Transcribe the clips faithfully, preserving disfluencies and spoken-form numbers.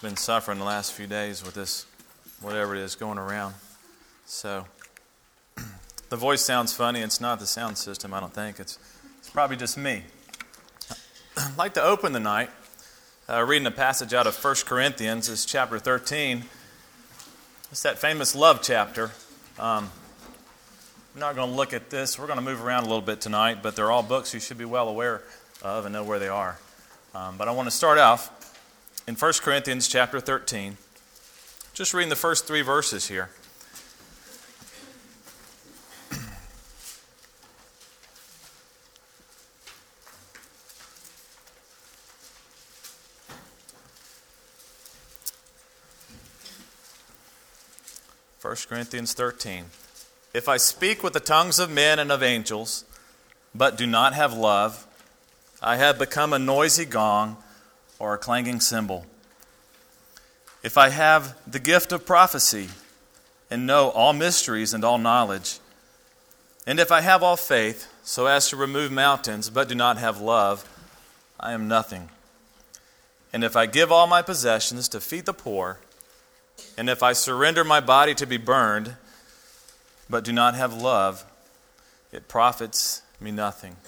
been suffering the last few days with this, whatever it is, going around. So the voice sounds funny. It's not the sound system, I don't think. It's, it's probably just me. I'd like to open the night uh, reading a passage out of First Corinthians. It's chapter thirteen. It's that famous love chapter. Um, I'm not going to look at this. We're going to move around a little bit tonight, but they're all books you should be well aware of and know where they are. Um, but I want to start off in First Corinthians chapter thirteen, just reading the first three verses here. First Corinthians thirteen. If I speak with the tongues of men and of angels, but do not have love, I have become a noisy gong or a clanging cymbal. If I have the gift of prophecy and know all mysteries and all knowledge, and if I have all faith so as to remove mountains, but do not have love, I am nothing. And if I give all my possessions to feed the poor, and if I surrender my body to be burned, but do not have love, it profits me nothing.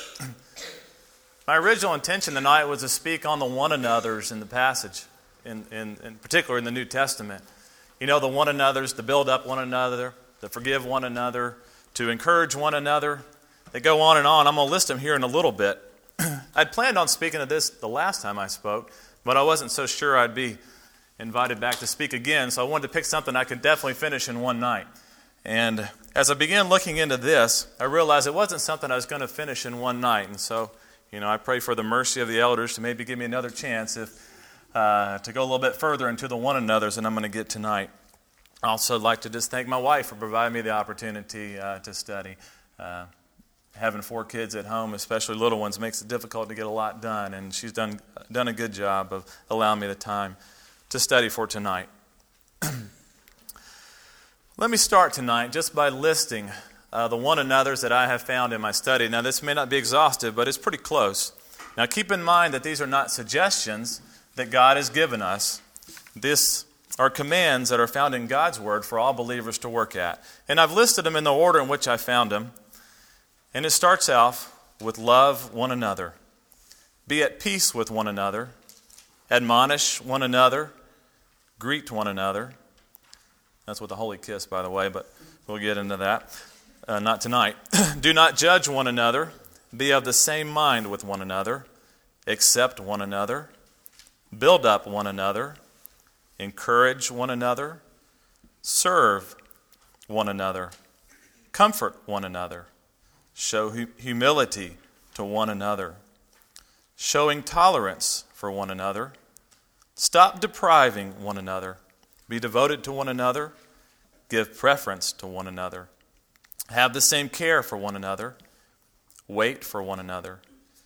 My original intention tonight was to speak on the one another's in the passage, in, in, in particular in the New Testament. You know, the one another's, to build up one another, to forgive one another, to encourage one another. They go on and on. I'm going to list them here in a little bit. I'd planned on speaking of this the last time I spoke, but I wasn't so sure I'd be invited back to speak again, so I wanted to pick something I could definitely finish in one night. And as I began looking into this, I realized it wasn't something I was going to finish in one night, and so You know, I pray for the mercy of the elders to maybe give me another chance if uh, to go a little bit further into the one another's than I'm going to get tonight. I also like to just thank my wife for providing me the opportunity uh, to study. Uh, having four kids at home, especially little ones, makes it difficult to get a lot done, and she's done done a good job of allowing me the time to study for tonight. Let me start tonight just by listing Uh, the one another's that I have found in my study. Now, this may not be exhaustive, but it's pretty close. Now, keep in mind that these are not suggestions that God has given us. These are commands that are found in God's Word for all believers to work at. And I've listed them in the order in which I found them. And it starts off with love one another. Be at peace with one another. Admonish one another. Greet one another. That's with a holy kiss, by the way, but we'll get into that. Uh, not tonight. Do not judge one another. Be of the same mind with one another. Accept one another. Build up one another. Encourage one another. Serve one another. Comfort one another. Show hu- humility to one another. Showing tolerance for one another. Stop depriving one another. Be devoted to one another. Give preference to one another. Have the same care for one another. Wait for one another.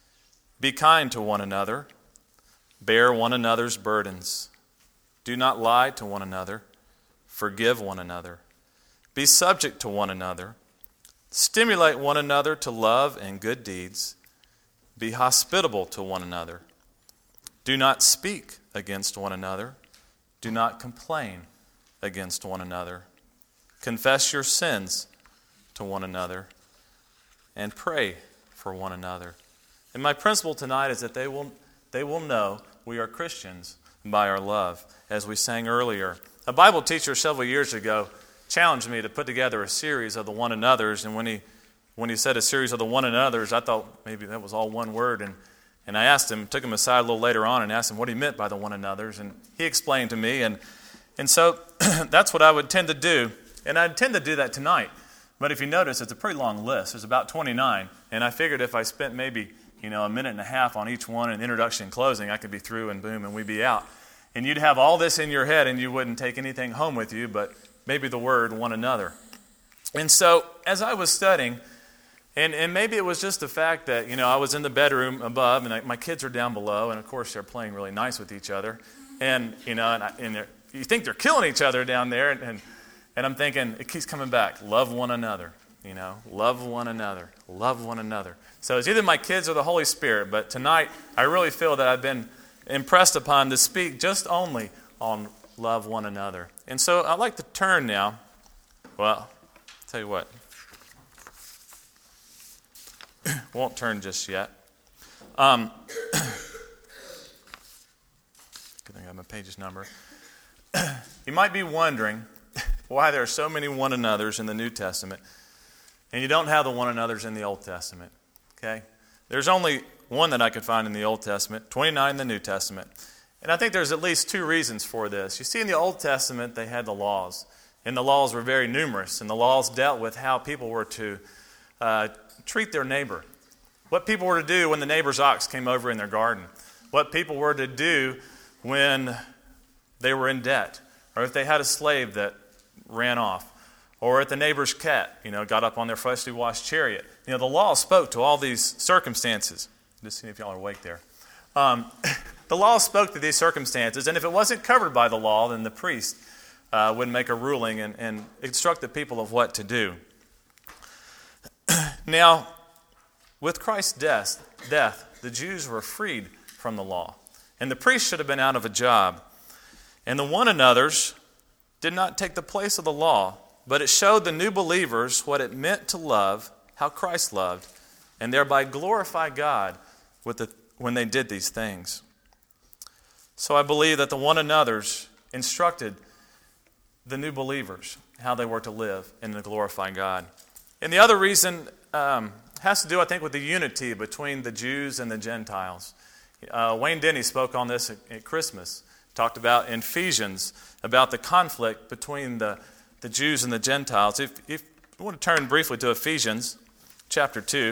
Be kind to one another. Bear one another's burdens. Do not lie to one another. Forgive one another. Be subject to one another. Stimulate one another to love and good deeds. Be hospitable to one another. Do not speak against one another. Do not complain against one another. Confess your sins to one another, and pray for one another. And my principle tonight is that they will they will know we are Christians by our love. As we sang earlier, a Bible teacher several years ago challenged me to put together a series of the one another's, and when he when he said a series of the one another's, I thought maybe that was all one word, and and I asked him, took him aside a little later on and asked him what he meant by the one another's, and he explained to me, and and so that's what I would tend to do, and I tend to do that tonight. But if you notice, it's a pretty long list. There's about twenty-nine. And I figured if I spent maybe, you know, a minute and a half on each one in introduction and closing, I could be through and boom, and we'd be out. And you'd have all this in your head and you wouldn't take anything home with you but maybe the word one another. And so as I was studying, and, and maybe it was just the fact that, you know, I was in the bedroom above and I, my kids are down below, and of course they're playing really nice with each other. And, you know, and, I, and you think they're killing each other down there, and, and And I'm thinking, it keeps coming back. Love one another, you know. Love one another. Love one another. So it's either my kids or the Holy Spirit. But tonight, I really feel that I've been impressed upon to speak just only on love one another. And so I'd like to turn now, well, I'll tell you what, won't turn just yet. Um, I think I have my page's number. You might be wondering why there are so many one another's in the New Testament, and you don't have the one another's in the Old Testament. Okay? There's only one that I could find in the Old Testament, twenty-nine in the New Testament. And I think there's at least two reasons for this. You see, in the Old Testament, they had the laws, and the laws were very numerous, and the laws dealt with how people were to uh, treat their neighbor, what people were to do when the neighbor's ox came over in their garden, what people were to do when they were in debt, or if they had a slave that ran off, or if the neighbor's cat, you know, got up on their freshly washed chariot. You know, the law spoke to all these circumstances. Just seeing if y'all are awake there. Um, the law spoke to these circumstances, and if it wasn't covered by the law, then the priest uh, would make a ruling and, and instruct the people of what to do. Now, with Christ's death, death, the Jews were freed from the law, and the priests should have been out of a job. And the one another's did not take the place of the law, but it showed the new believers what it meant to love, how Christ loved, and thereby glorify God with the, when they did these things. So I believe that the one another's instructed the new believers how they were to live and to glorify God. And the other reason um, has to do, I think, with the unity between the Jews and the Gentiles. Uh, Wayne Denny spoke on this at, at Christmas. Talked about in Ephesians about the conflict between the, the Jews and the Gentiles. If, if you want to turn briefly to Ephesians chapter two.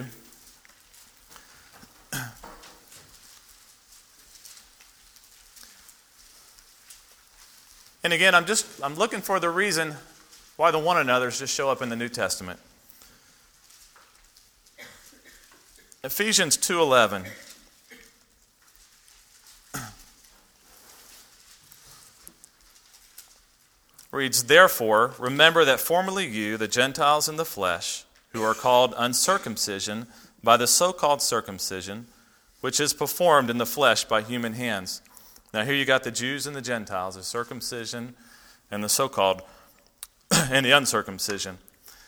And again, I'm just I'm looking for the reason why the one another's just show up in the New Testament. Ephesians two eleven. Reads, "Therefore, remember that formerly you, the Gentiles in the flesh, who are called uncircumcision by the so-called circumcision, which is performed in the flesh by human hands." Now here you got the Jews and the Gentiles, the circumcision and the so-called, and the uncircumcision.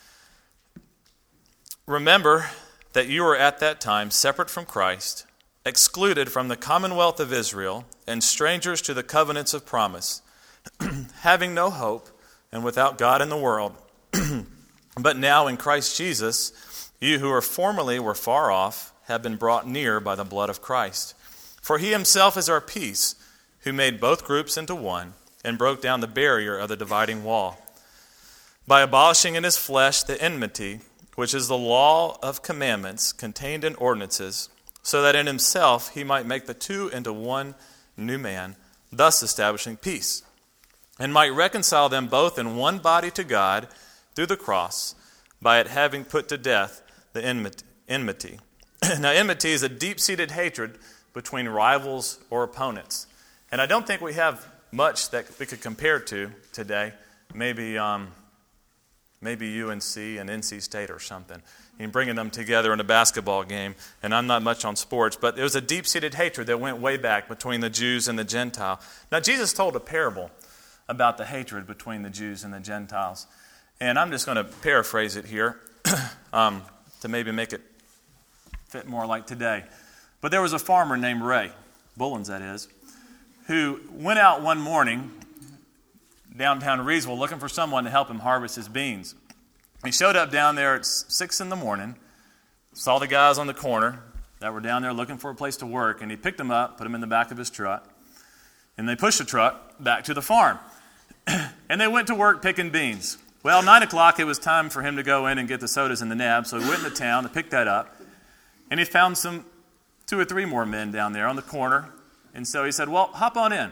"Remember that you were at that time separate from Christ, excluded from the commonwealth of Israel, and strangers to the covenants of promise, having no hope and without God in the world. But now in Christ Jesus, you who were formerly were far off have been brought near by the blood of Christ. For he himself is our peace, who made both groups into one and broke down the barrier of the dividing wall, by abolishing in his flesh the enmity, which is the law of commandments contained in ordinances, so that in himself he might make the two into one new man, thus establishing peace, and might reconcile them both in one body to God through the cross, by it having put to death the enmity." Now, enmity is a deep-seated hatred between rivals or opponents. And I don't think we have much that we could compare to today. Maybe um, maybe U N C and N C State or something. And bringing them together in a basketball game. And I'm not much on sports, but there was a deep-seated hatred that went way back between the Jews and the Gentile. Now, Jesus told a parable about the hatred between the Jews and the Gentiles. And I'm just going to paraphrase it here um, to maybe make it fit more like today. But there was a farmer named Ray, Bullens that is, who went out one morning downtown Reesville looking for someone to help him harvest his beans. He showed up down there at six in the morning, saw the guys on the corner that were down there looking for a place to work, and he picked them up, put them in the back of his truck, and they pushed the truck back to the farm. And they went to work picking beans. Well, nine o'clock, it was time for him to go in and get the sodas in the nab, so he went into town to pick that up, and he found some two or three more men down there on the corner. And so he said, "Well, hop on in."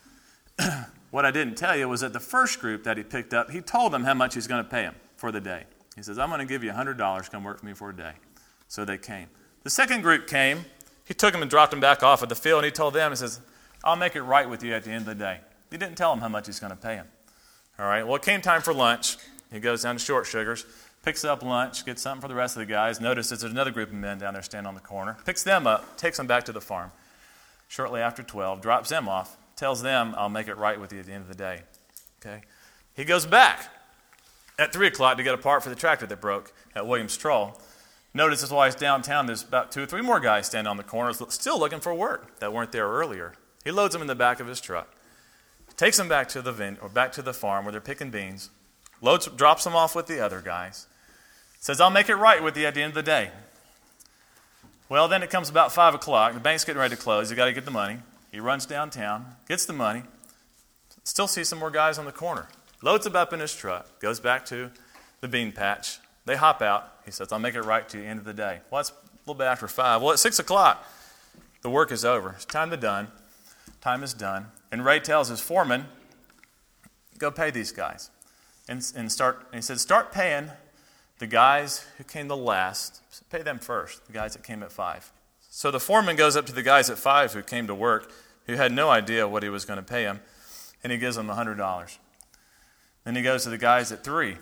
What I didn't tell you was that the first group that he picked up, he told them how much he's going to pay them for the day. He says, "I'm going to give you one hundred dollars, come work for me for a day." So they came. The second group came. He took them and dropped them back off at the field, and he told them, he says, "I'll make it right with you at the end of the day." He didn't tell them how much he's going to pay them. All right, well, it came time for lunch. He goes down to Short Sugars, picks up lunch, gets something for the rest of the guys, notices there's another group of men down there standing on the corner, picks them up, takes them back to the farm. Shortly after twelve, drops them off, tells them, I'll make it right with you at the end of the day. Okay? He goes back at three o'clock to get a part for the tractor that broke at Williams Troll. Notice that's why he's downtown. There's about two or three more guys standing on the corners still looking for work that weren't there earlier. He loads them in the back of his truck, takes them back to the vine, or back to the farm where they're picking beans, loads, drops them off with the other guys, says, I'll make it right with you at the end of the day. Well, then it comes about five o'clock. The bank's getting ready to close. You got to get the money. He runs downtown, gets the money, still sees some more guys on the corner, loads them up in his truck, goes back to the bean patch. They hop out. He says, I'll make it right to the end of the day. Well, it's a little bit after five. Well, at six o'clock, the work is over. It's time to done. Time is done. And Ray tells his foreman, go pay these guys. And, and start. And he said, start paying the guys who came the last. Pay them first, the guys that came at five. So the foreman goes up to the guys at five who came to work, who had no idea what he was going to pay them, and he gives them one hundred dollars. Then he goes to the guys at three.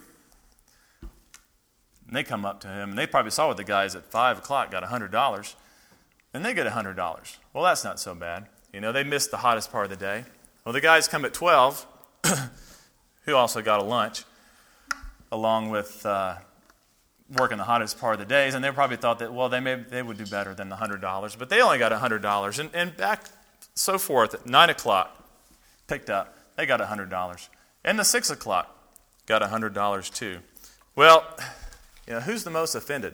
And they come up to him, and they probably saw what the guys at five o'clock got one hundred dollars, and they get one hundred dollars. Well, that's not so bad. You know, they missed the hottest part of the day. Well, the guys come at twelve, who also got a lunch, along with uh, working the hottest part of the days, and they probably thought that, well, they may they would do better than the one hundred dollars, but they only got one hundred dollars. And, and back, so forth, at nine o'clock, picked up, they got one hundred dollars. And the six o'clock, got one hundred dollars too. Well, you know, who's the most offended?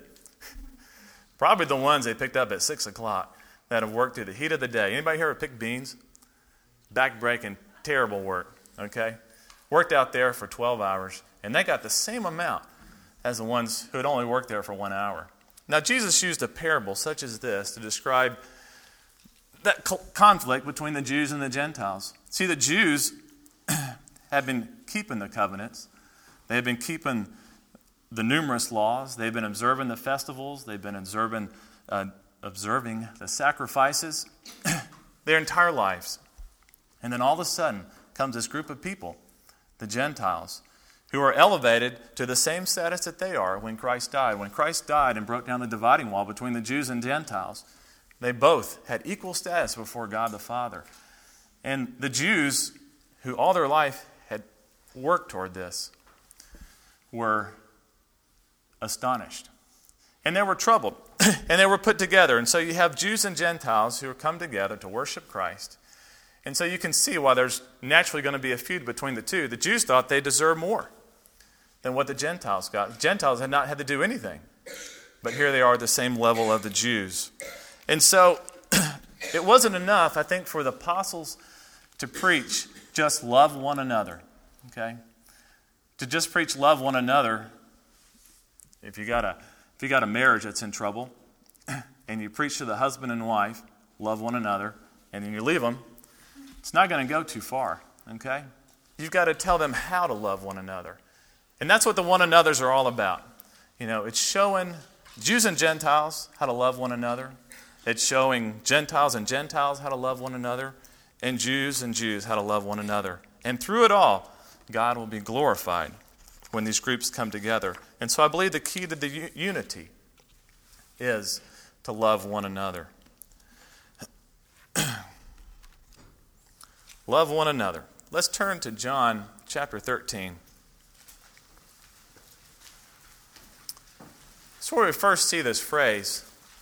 Probably the ones they picked up at six o'clock that have worked through the heat of the day. Anybody here ever pick beans? Back-breaking, terrible work, okay? Worked out there for twelve hours, and they got the same amount as the ones who had only worked there for one hour. Now, Jesus used a parable such as this to describe that conflict between the Jews and the Gentiles. See, the Jews have been keeping the covenants. They have been keeping the numerous laws. They've been observing the festivals. They've been observing, uh, observing the sacrifices their entire lives. And then all of a sudden comes this group of people, the Gentiles, who are elevated to the same status that they are when Christ died. When Christ died and broke down the dividing wall between the Jews and Gentiles, they both had equal status before God the Father. And the Jews, who all their life had worked toward this, were astonished. And they were troubled. And they were put together. And so you have Jews and Gentiles who have come together to worship Christ. And so you can see why there's naturally going to be a feud between the two. The Jews thought they deserved more than what the Gentiles got. The Gentiles had not had to do anything. But here they are at the same level of the Jews. And so it wasn't enough, I think, for the apostles to preach just love one another. Okay? To just preach love one another. If you got a if you got a marriage that's in trouble, and you preach to the husband and wife, love one another, and then you leave them, it's not going to go too far, okay? You've got to tell them how to love one another. And that's what the one another's are all about. You know, it's showing Jews and Gentiles how to love one another. It's showing Gentiles and Gentiles how to love one another, and Jews and Jews how to love one another. And through it all, God will be glorified when these groups come together. And so I believe the key to the u- unity is to love one another. Love one another. Let's turn to John chapter thirteen. That's where we first see this phrase.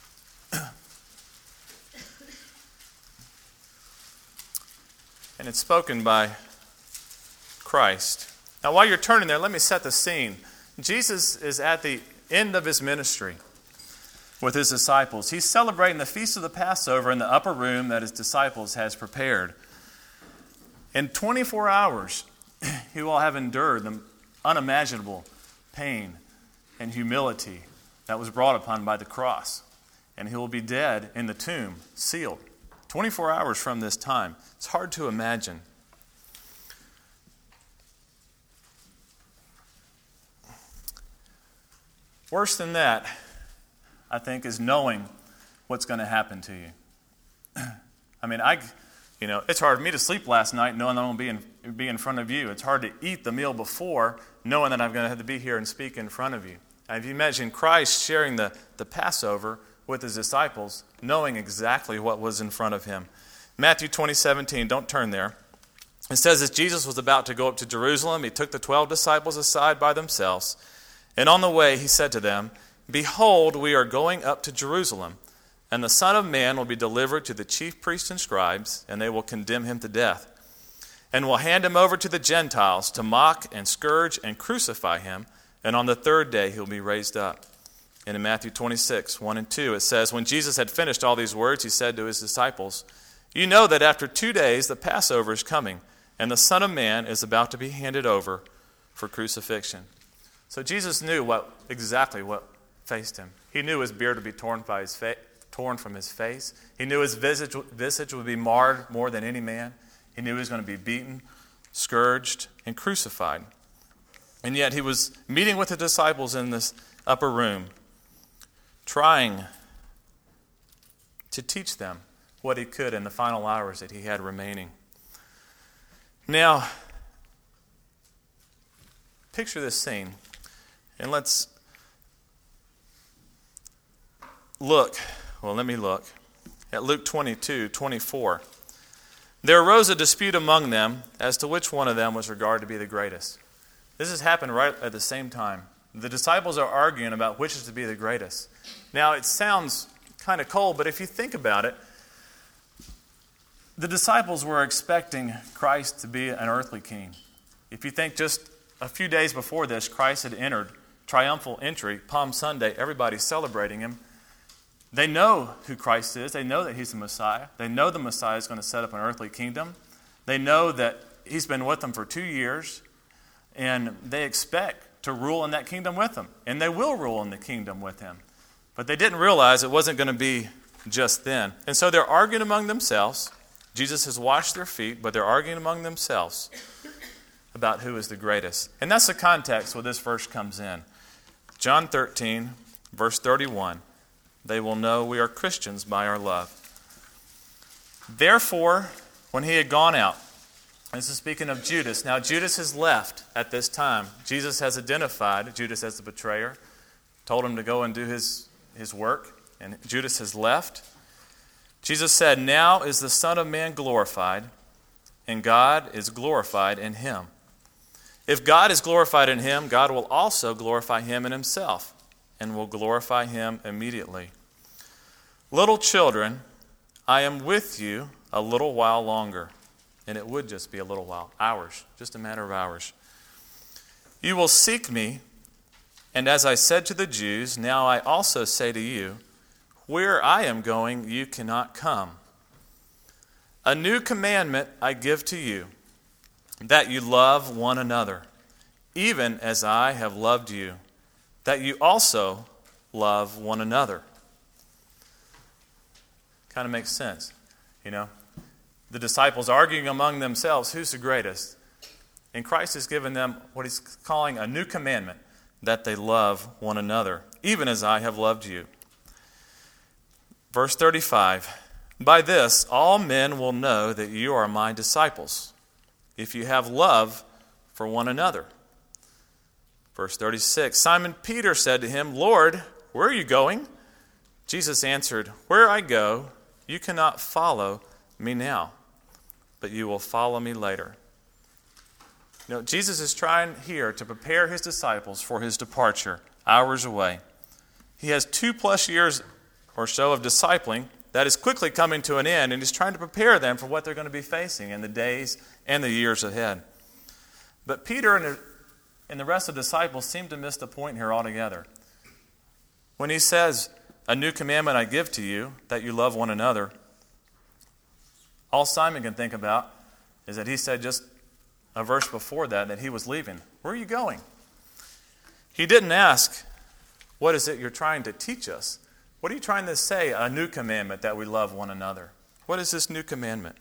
And it's spoken by Christ. Now, while you're turning there, let me set the scene. Jesus is at the end of his ministry with his disciples. He's celebrating the feast of the Passover in the upper room that his disciples has prepared. In twenty-four hours, he will have endured the unimaginable pain and humility that was brought upon by the cross. And he will be dead in the tomb, sealed. twenty-four hours from this time. It's hard to imagine. Worse than that, I think, is knowing what's going to happen to you. I mean, I, you know, it's hard for me to sleep last night knowing that I'm going to be in, be in front of you. It's hard to eat the meal before knowing that I'm going to have to be here and speak in front of you. And if you imagine Christ sharing the, the Passover with his disciples, knowing exactly what was in front of him. Matthew twenty seventeen, don't turn there. It says, as Jesus was about to go up to Jerusalem, he took the twelve disciples aside by themselves, and on the way he said to them, behold, we are going up to Jerusalem, and the Son of Man will be delivered to the chief priests and scribes, and they will condemn him to death, and will hand him over to the Gentiles to mock and scourge and crucify him, and on the third day he will be raised up. And in Matthew twenty-six, one and two, it says, when Jesus had finished all these words, he said to his disciples, you know that after two days the Passover is coming, and the Son of Man is about to be handed over for crucifixion. So Jesus knew what exactly what faced him. He knew his beard would be torn by his fa- torn from his face. He knew his visage, visage would be marred more than any man. He knew he was going to be beaten, scourged, and crucified. And yet he was meeting with the disciples in this upper room, trying to teach them what he could in the final hours that he had remaining. Now, picture this scene, and let's look, well, let me look at Luke twenty-two, twenty-four. There arose a dispute among them as to which one of them was regarded to be the greatest. This has happened right at the same time. The disciples are arguing about which is to be the greatest. Now, it sounds kind of cold, but if you think about it, the disciples were expecting Christ to be an earthly king. If you think just a few days before this, Christ had entered triumphal entry, Palm Sunday, everybody's celebrating him. They know who Christ is. They know that he's the Messiah. They know the Messiah is going to set up an earthly kingdom. They know that he's been with them for two years, and they expect to rule in that kingdom with him. And they will rule in the kingdom with him. But they didn't realize it wasn't going to be just then. And so they're arguing among themselves. Jesus has washed their feet, but they're arguing among themselves about who is the greatest. And that's the context where this verse comes in. John thirteen, verse thirty-one. They will know we are Christians by our love. Therefore, when he had gone out, this is speaking of Judas. Now, Judas has left at this time. Jesus has identified Judas as the betrayer, told him to go and do his, his work, and Judas has left. Jesus said, now is the Son of Man glorified, and God is glorified in him. If God is glorified in him, God will also glorify him in himself, and will glorify him immediately. Little children, I am with you a little while longer. And it would just be a little while, hours, just a matter of hours. You will seek me, and as I said to the Jews, now I also say to you, where I am going, you cannot come. A new commandment I give to you, that you love one another, even as I have loved you, that you also love one another. Kind of makes sense, you know. The disciples arguing among themselves, who's the greatest? And Christ has given them what he's calling a new commandment, that they love one another, even as I have loved you. Verse thirty-five, by this all men will know that you are my disciples, if you have love for one another. Verse thirty-six, Simon Peter said to him, Lord, where are you going? Jesus answered, where I go, you cannot follow me now, but you will follow me later. You know, Jesus is trying here to prepare his disciples for his departure, hours away. He has two plus years or so of discipling that is quickly coming to an end, and he's trying to prepare them for what they're going to be facing in the days and the years ahead. But Peter and the, and the rest of the disciples seem to miss the point here altogether. When he says, a new commandment I give to you, that you love one another, all Simon can think about is that he said just a verse before that, that he was leaving. Where are you going? He didn't ask, what is it you're trying to teach us? What are you trying to say, a new commandment, that we love one another? What is this new commandment?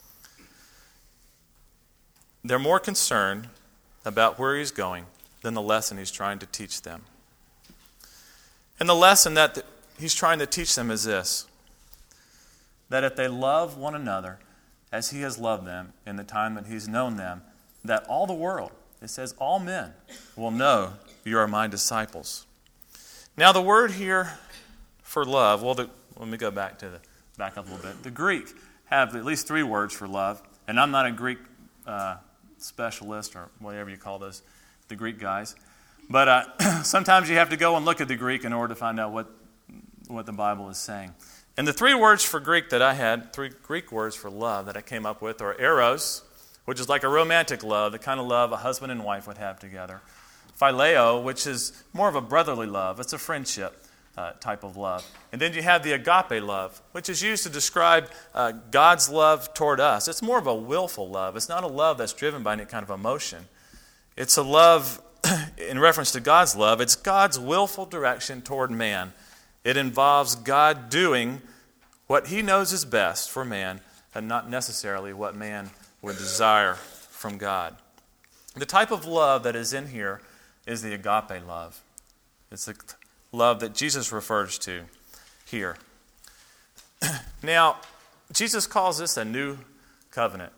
They're more concerned about where he's going than the lesson he's trying to teach them. And the lesson that he's trying to teach them is this, that if they love one another as he has loved them in the time that he's known them, that all the world, it says all men, will know you are my disciples. Now the word here for love, well, the, let me go back to the back up a little bit. The Greek have at least three words for love. And I'm not a Greek uh, specialist or whatever you call those, the Greek guys. But uh, sometimes you have to go and look at the Greek in order to find out what, what the Bible is saying. And the three words for Greek that I had, three Greek words for love that I came up with are eros, which is like a romantic love, the kind of love a husband and wife would have together. Phileo, which is more of a brotherly love. It's a friendship uh, type of love. And then you have the agape love, which is used to describe uh, God's love toward us. It's more of a willful love. It's not a love that's driven by any kind of emotion. It's a love, in reference to God's love, it's God's willful direction toward man. It involves God doing what He knows is best for man and not necessarily what man would desire from God. The type of love that is in here is the agape love. It's the love that Jesus refers to here. Now, Jesus calls this a new covenant.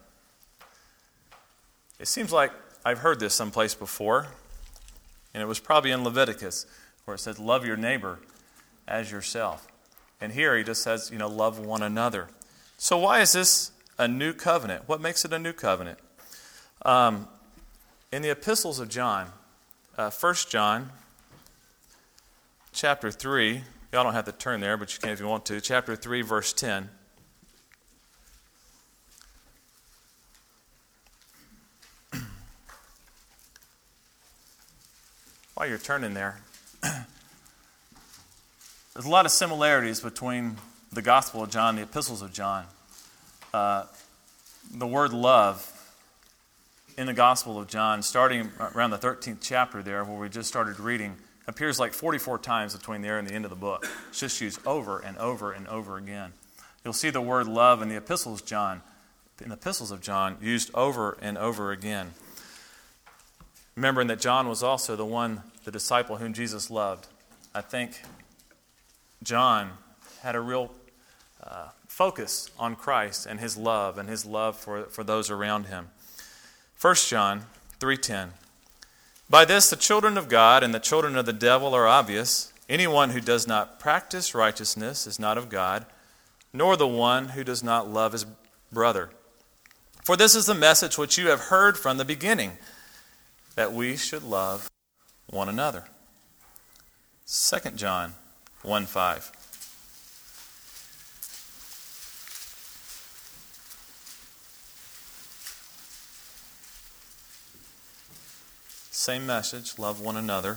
It seems like I've heard this someplace before, and it was probably in Leviticus, where it says, love your neighbor as yourself. And here he just says, you know, love one another. So why is this a new covenant? What makes it a new covenant? Um, in the epistles of John, uh, First John, chapter three, y'all don't have to turn there, but you can if you want to, chapter three, verse ten. While you're turning there, there's a lot of similarities between the Gospel of John and the epistles of John. Uh, the word love in the Gospel of John, starting around the thirteenth chapter there, where we just started reading, appears like forty-four times between there and the end of the book. It's just used over and over and over again. You'll see the word love in the epistles of John, in the epistles of John, used over and over again. Remembering that John was also the one, the disciple whom Jesus loved. I think John had a real uh, focus on Christ and His love and His love for, for those around Him. First John three ten. By this the children of God and the children of the devil are obvious. Anyone who does not practice righteousness is not of God, nor the one who does not love his brother. For this is the message which you have heard from the beginning, that we should love one another. Second John one five. Same message, love one another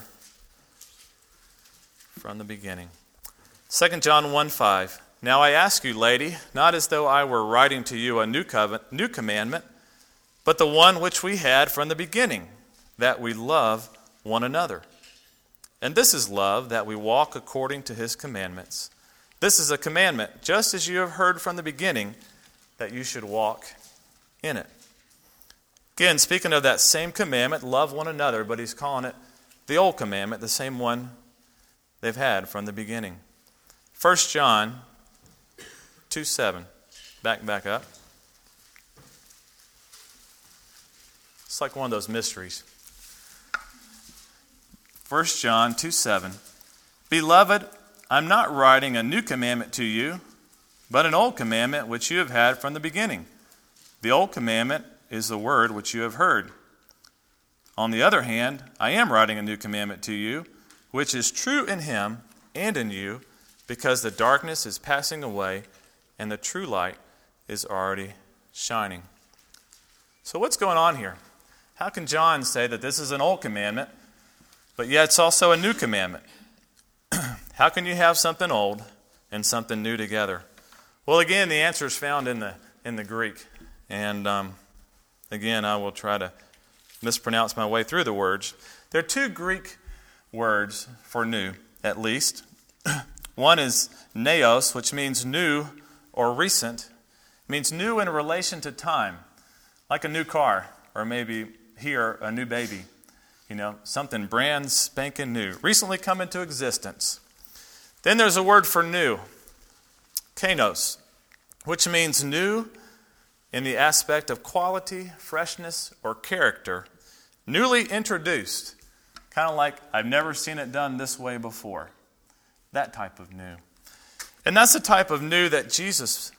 from the beginning. Second John one five. Now I ask you, lady, not as though I were writing to you a new covenant, new commandment, but the one which we had from the beginning, that we love one another. And this is love, that we walk according to His commandments. This is a commandment, just as you have heard from the beginning, that you should walk in it. Again, speaking of that same commandment, love one another, but he's calling it the old commandment, the same one they've had from the beginning. First John two seven. Back, back up. It's like one of those mysteries. First John two seven. Beloved, I'm not writing a new commandment to you, but an old commandment which you have had from the beginning. The old commandment is the word which you have heard. On the other hand, I am writing a new commandment to you, which is true in Him and in you, because the darkness is passing away and the true light is already shining. So what's going on here? How can John say that this is an old commandment, but yet it's also a new commandment? How can you have something old and something new together? Well, again, the answer is found in the in the Greek. And um, again, I will try to mispronounce my way through the words. There are two Greek words for new, at least. One is neos, which means new or recent. It means new in relation to time, like a new car, or maybe here, a new baby. You know, something brand spanking new, recently come into existence. Then there's a word for new, kainos, which means new in the aspect of quality, freshness, or character, newly introduced, kind of like I've never seen it done this way before. That type of new. And that's the type of new that Jesus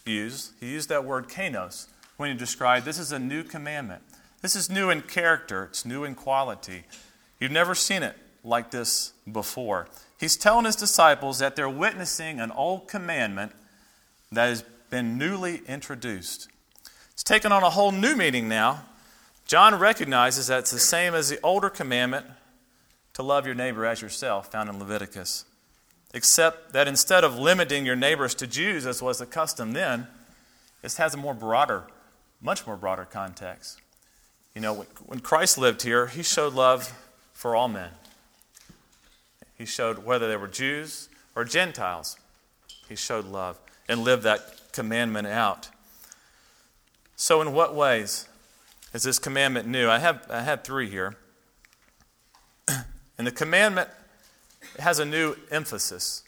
used, he used that word kainos when he described this is a new commandment. This is new in character. It's new in quality. You've never seen it like this before. He's telling his disciples that they're witnessing an old commandment that has been newly introduced. It's taken on a whole new meaning now. John recognizes that it's the same as the older commandment to love your neighbor as yourself found in Leviticus, except that instead of limiting your neighbors to Jews, as was the custom then, this has a more broader, much more broader context. You know, when Christ lived here, he showed love for all men. He showed whether they were Jews or Gentiles. He showed love and lived that commandment out. So in what ways is this commandment new? I have I had three here. And the commandment has a new emphasis.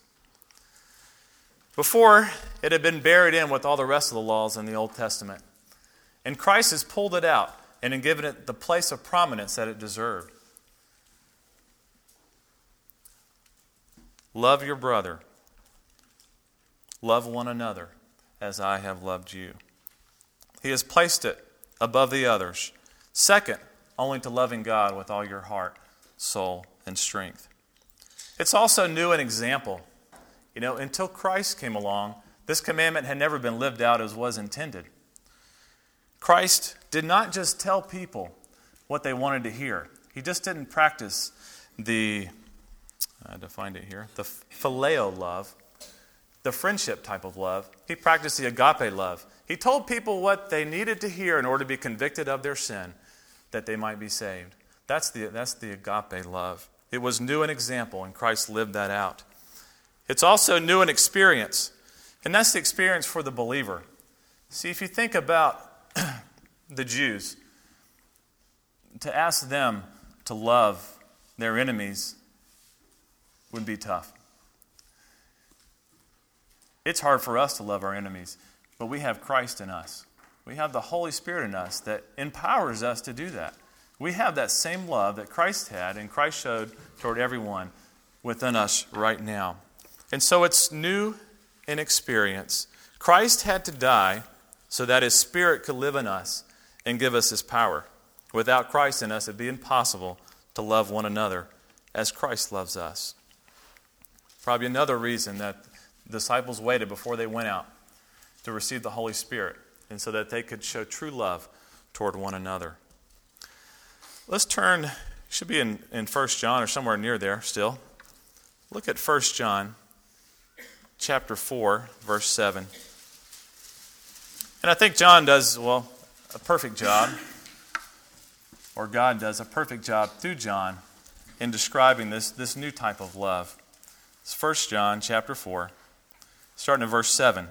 Before, it had been buried in with all the rest of the laws in the Old Testament. And Christ has pulled it out and then given it the place of prominence that it deserved. Love your brother. Love one another as I have loved you. He has placed it above the others. Second, only to loving God with all your heart, soul, and strength. It's also new an example. You know, until Christ came along, this commandment had never been lived out as was intended. Christ did not just tell people what they wanted to hear. He just didn't practice the, I defined it here, the phileo love, the friendship type of love. He practiced the agape love. He told people what they needed to hear in order to be convicted of their sin, that they might be saved. That's the, that's the agape love. It was new an example, and Christ lived that out. It's also new an experience, and that's the experience for the believer. See, if you think about the Jews, to ask them to love their enemies would be tough. It's hard for us to love our enemies, but we have Christ in us. We have the Holy Spirit in us that empowers us to do that. We have that same love that Christ had and Christ showed toward everyone within us right now. And so it's new in experience. Christ had to die so that His Spirit could live in us and give us His power. Without Christ in us, it'd be impossible to love one another as Christ loves us. Probably another reason that the disciples waited before they went out to receive the Holy Spirit, and so that they could show true love toward one another. Let's turn, it should be in, in First John or somewhere near there still. Look at First John chapter four, verse seven. And I think John does, well, a perfect job, or God does a perfect job through John in describing this, this new type of love. It's First John chapter four, starting in verse seven.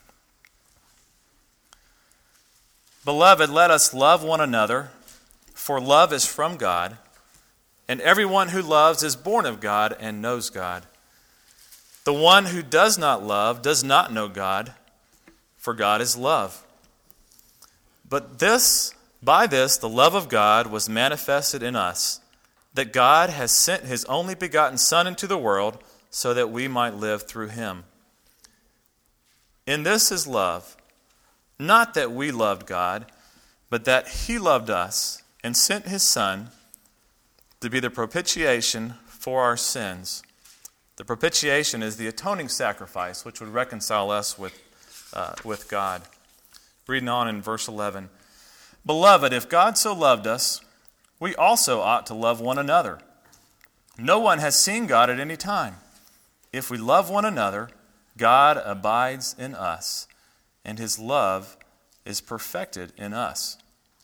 Beloved, let us love one another, for love is from God, and everyone who loves is born of God and knows God. The one who does not love does not know God, for God is love. But this, by this, the love of God was manifested in us, that God has sent His only begotten Son into the world so that we might live through Him. In this is love, not that we loved God, but that He loved us and sent His Son to be the propitiation for our sins. The propitiation is the atoning sacrifice which would reconcile us with, uh, with God. Reading on in verse eleven. Beloved, if God so loved us, we also ought to love one another. No one has seen God at any time. If we love one another, God abides in us, and His love is perfected in us.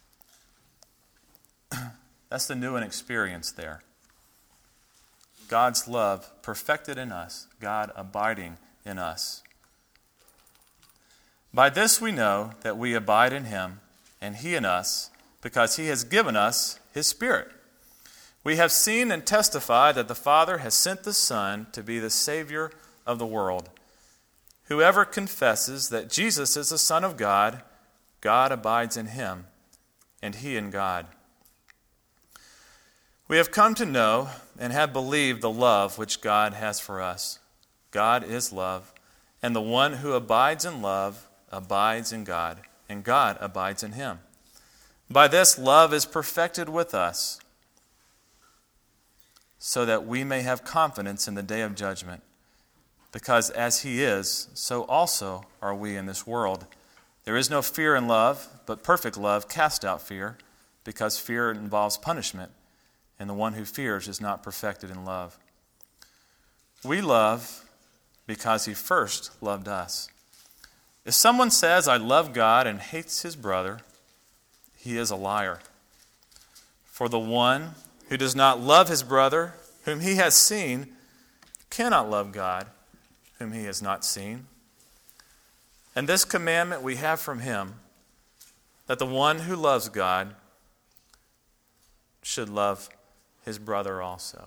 That's the new and experience there. God's love perfected in us, God abiding in us. By this we know that we abide in Him, and He in us, because He has given us His Spirit. We have seen and testified that the Father has sent the Son to be the Savior of the world. Whoever confesses that Jesus is the Son of God, God abides in him, and he in God. We have come to know and have believed the love which God has for us. God is love, and the one who abides in love abides in God, and God abides in him. By this, love is perfected with us, so that we may have confidence in the day of judgment. Because as he is, so also are we in this world. There is no fear in love, but perfect love casts out fear, because fear involves punishment, and the one who fears is not perfected in love. We love because he first loved us. If someone says, I love God, and hates his brother, he is a liar. For the one who does not love his brother, whom he has seen, cannot love God, whom he has not seen. And this commandment we have from him, that the one who loves God should love his brother also.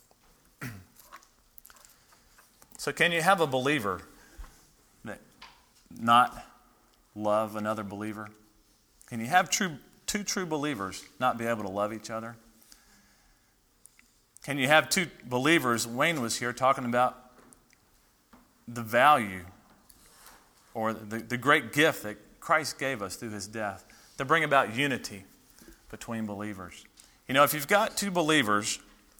So can you have a believer that not love another believer? Can you have true, two true believers not be able to love each other? Can you have two believers, Wayne was here talking about the value or the, the great gift that Christ gave us through his death to bring about unity between believers. You know, if you've got two believers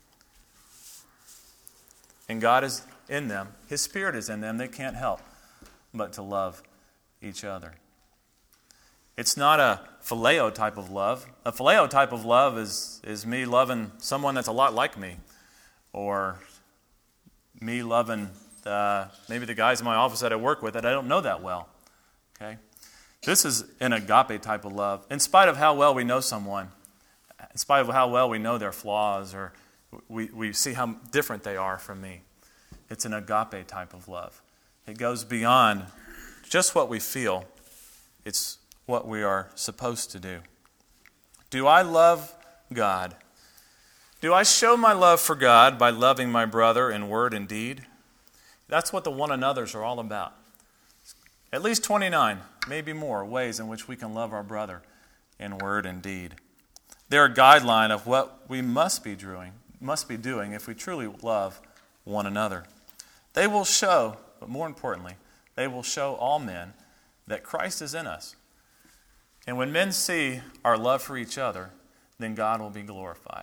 and God is in them, his Spirit is in them, they can't help but to love each other. It's not a phileo type of love. A phileo type of love is, is me loving someone that's a lot like me, or me loving uh, maybe the guys in my office that I work with that I don't know that well. Okay, this is an agape type of love. In spite of how well we know someone, in spite of how well we know their flaws, or we, we see how different they are from me, it's an agape type of love. It goes beyond just what we feel. It's what we are supposed to do. Do I love God? Do I show my love for God by loving my brother in word and deed? That's what the one another's are all about. At least twenty-nine, maybe more, ways in which we can love our brother in word and deed. They're a guideline of what we must be doing, must be doing if we truly love one another. They will show, but more importantly, they will show all men that Christ is in us. And when men see our love for each other, then God will be glorified.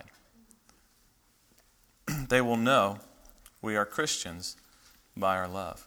They will know we are Christians by our love.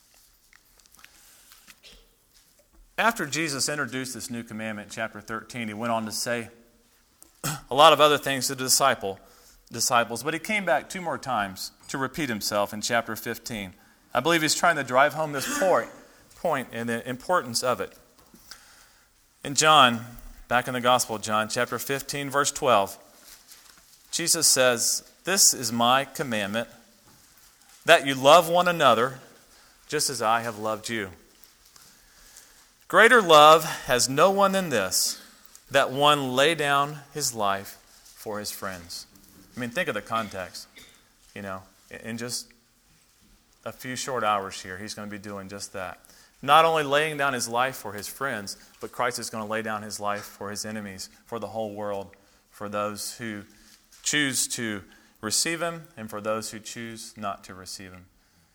After Jesus introduced this new commandment in chapter thirteen, he went on to say a lot of other things to the disciple, disciples, but he came back two more times to repeat himself in chapter fifteen. I believe he's trying to drive home this point, point and the importance of it. In John, back in the Gospel of John, chapter fifteen, verse twelve, Jesus says, "This is my commandment, that you love one another just as I have loved you. Greater love has no one than this, that one lay down his life for his friends." I mean, think of the context. You know, in just a few short hours here, he's going to be doing just that. Not only laying down his life for his friends, but Christ is going to lay down his life for his enemies, for the whole world, for those who choose to receive him and for those who choose not to receive him.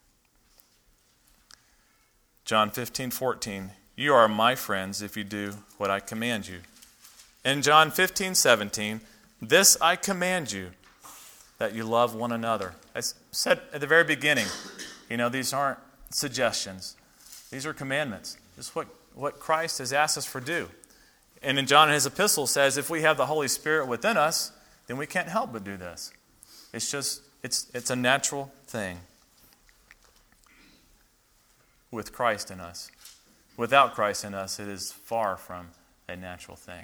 John fifteen fourteen, "You are my friends if you do what I command you." In John fifteen seventeen, "This I command you, that you love one another." I said at the very beginning, you know, these aren't suggestions. These are commandments. This is what, what Christ has asked us to do. And in John in his epistle says, if we have the Holy Spirit within us, then we can't help but do this. It's just, it's it's a natural thing with Christ in us. Without Christ in us, it is far from a natural thing.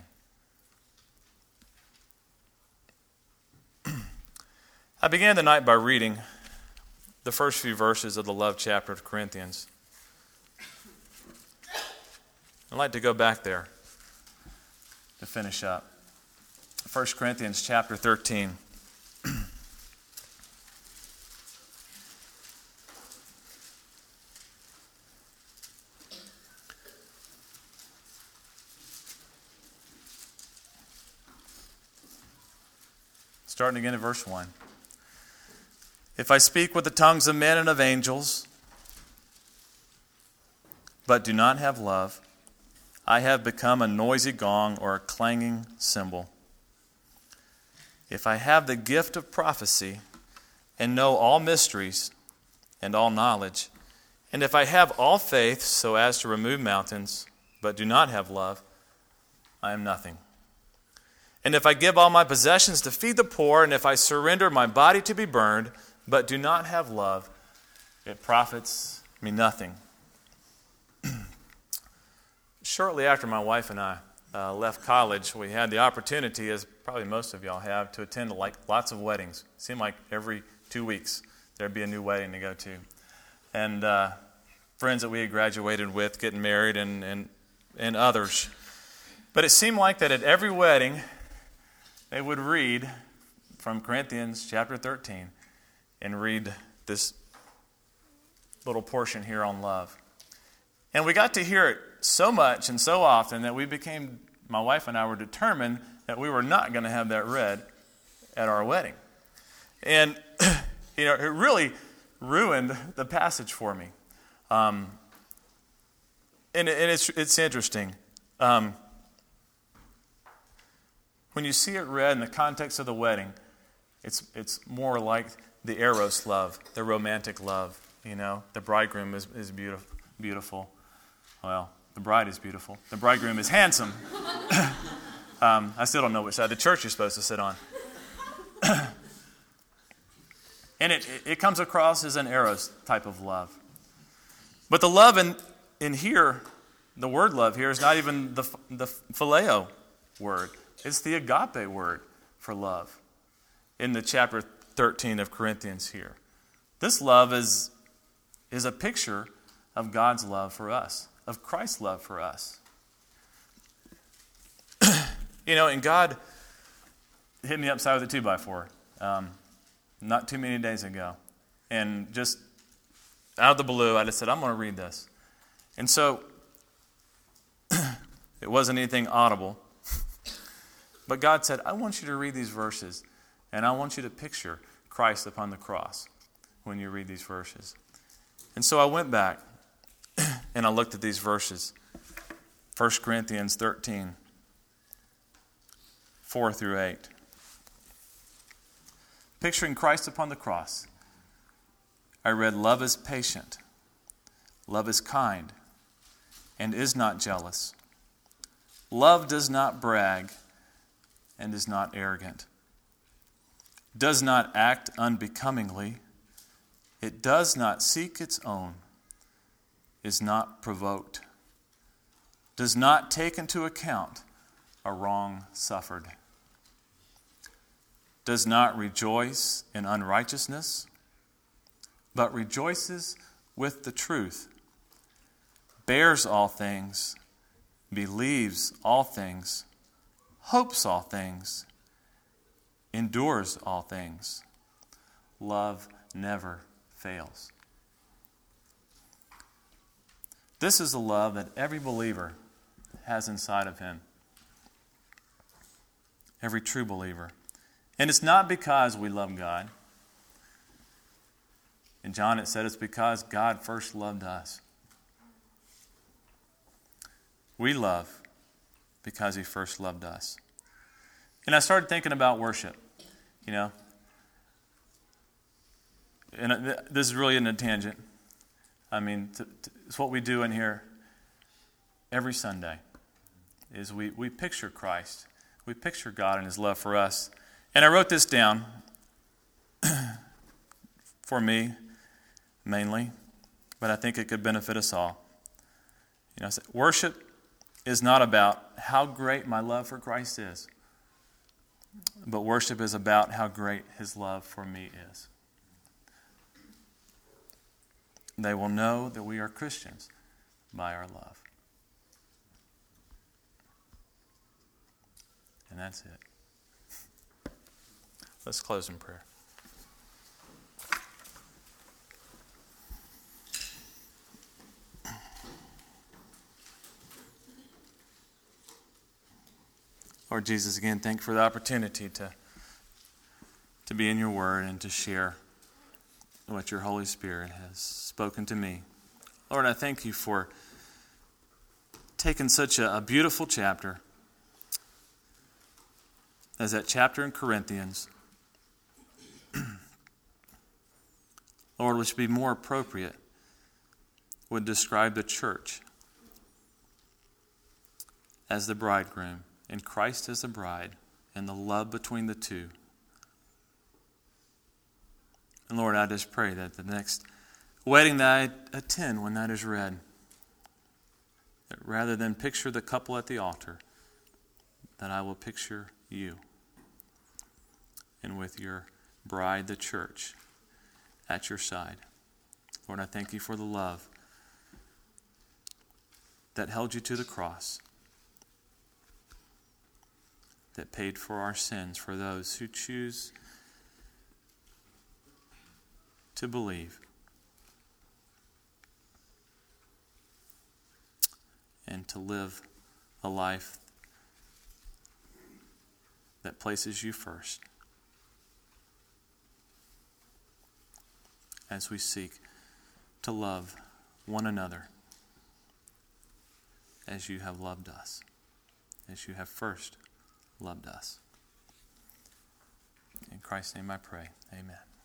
I began the night by reading the first few verses of the love chapter of Corinthians. I'd like to go back there to finish up. First Corinthians chapter thirteen. Starting again at verse one. "If I speak with the tongues of men and of angels, but do not have love, I have become a noisy gong or a clanging cymbal. If I have the gift of prophecy and know all mysteries and all knowledge, and if I have all faith so as to remove mountains, but do not have love, I am nothing. And if I give all my possessions to feed the poor, and if I surrender my body to be burned, but do not have love, it profits me nothing. Shortly after my wife and I uh, left college, we had the opportunity, as probably most of y'all have, to attend like lots of weddings. It seemed like every two weeks there'd be a new wedding to go to. And uh, friends that we had graduated with getting married and, and, and others. But it seemed like that at every wedding, they would read from Corinthians chapter thirteen and read this little portion here on love. And we got to hear it so much and so often that we became, my wife and I were determined that we were not going to have that read at our wedding. And, you know, it really ruined the passage for me. Um, and, and it's it's interesting. Um, when you see it read in the context of the wedding, it's it's more like the eros love, the romantic love. You know, the bridegroom is, is beautiful, beautiful. Well, the bride is beautiful. The bridegroom is handsome. um, I still don't know which side of the church you're supposed to sit on. And it, it comes across as an eros type of love. But the love in, in here, the word love here, is not even the, the phileo word. It's the agape word for love in the chapter thirteen of Corinthians here. This love is, is a picture of God's love for us, of Christ's love for us. You know, and God hit me upside with a two by four um, not too many days ago. And just out of the blue, I just said, I'm going to read this. And so, it wasn't anything audible. But God said, I want you to read these verses, and I want you to picture Christ upon the cross when you read these verses. And so I went back, and I looked at these verses. First Corinthians thirteen, four through eight. Picturing Christ upon the cross, I read, love is patient, love is kind, and is not jealous. Love does not brag and is not arrogant, does not act unbecomingly, it does not seek its own, is not provoked, does not take into account a wrong suffered, does not rejoice in unrighteousness, but rejoices with the truth, bears all things, believes all things, hopes all things, endures all things. Love never fails. This is the love that every believer has inside of him. Every true believer. And it's not because we love God. In John it said it's because God first loved us. We love because He first loved us. And I started thinking about worship, you know. And this is really in a tangent. I mean, t- t- it's what we do in here every Sunday, is we, we picture Christ. We picture God and His love for us. And I wrote this down for me, mainly, but I think it could benefit us all. You know, worship is not about how great my love for Christ is, but worship is about how great His love for me is. They will know that we are Christians by our love. And that's it. Let's close in prayer. Lord Jesus, again, thank you for the opportunity to, to be in your word and to share what your Holy Spirit has spoken to me. Lord, I thank you for taken such a, a beautiful chapter as that chapter in Corinthians, Lord, which would be more appropriate, would describe the church as the bridegroom and Christ as the bride and the love between the two. And Lord, I just pray that the next wedding that I attend when that is read, that rather than picture the couple at the altar, that I will picture you and with your bride, the church, at your side. Lord, I thank you for the love that held you to the cross, that paid for our sins for those who choose to believe and to live a life that places you first as we seek to love one another as you have loved us, as you have first loved us. In Christ's name I pray. Amen.